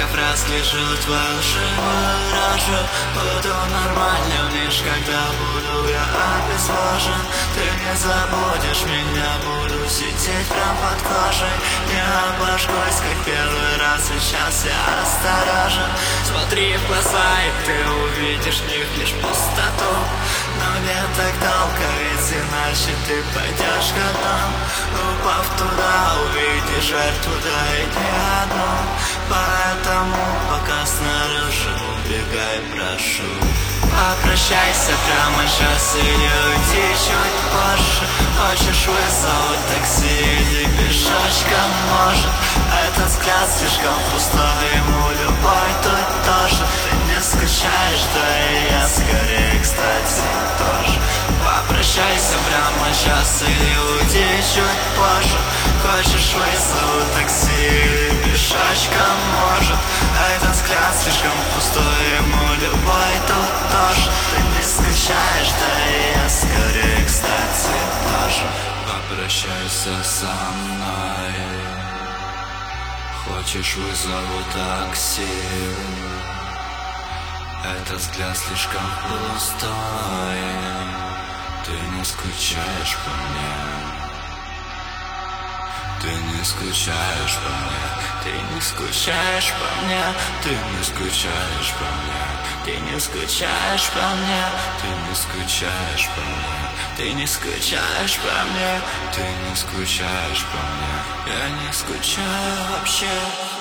фраз лежу твою живую рожу. Буду нормальным лишь когда буду я обезвожен. Ты не забудешь меня, буду сидеть прям под кожей. Не обожгусь, как первый раз, сейчас я осторожен. Смотри в глаза, и ты увидишь в них лишь пустоту. Но не так долго, ведь иначе ты пойдешь ко дну. Упав туда, увидишь жертву, да и не одну. Поэтому пока снаружи убегай, прошу. Попрощайся прямо сейчас или уйди чуть позже. Хочешь вызову такси или пешочком, может. Этот взгляд слишком пустой, ему любой тут тоже. Ты не скучаешь, да и я скорее, кстати, тоже. Попрощайся прямо сейчас или уйди чуть позже. Хочешь вызову такси или пешочком, может. Этот взгляд слишком пустой, ему любой тут тоже. Ты не скучаешь, да и я скорее, кстати, тоже. Попрощайся со мной. Хочешь вызову такси. Этот взгляд слишком пустой. Ты не скучаешь по мне. Ты не скучаешь по мне. Ты не скучаешь по мне. Ты не скучаешь по мне. Ты не скучаешь по мне. Ты не скучаешь по мне. Ты не скучаешь по мне. Ты не скучаешь по мне. Я не скучаю вообще.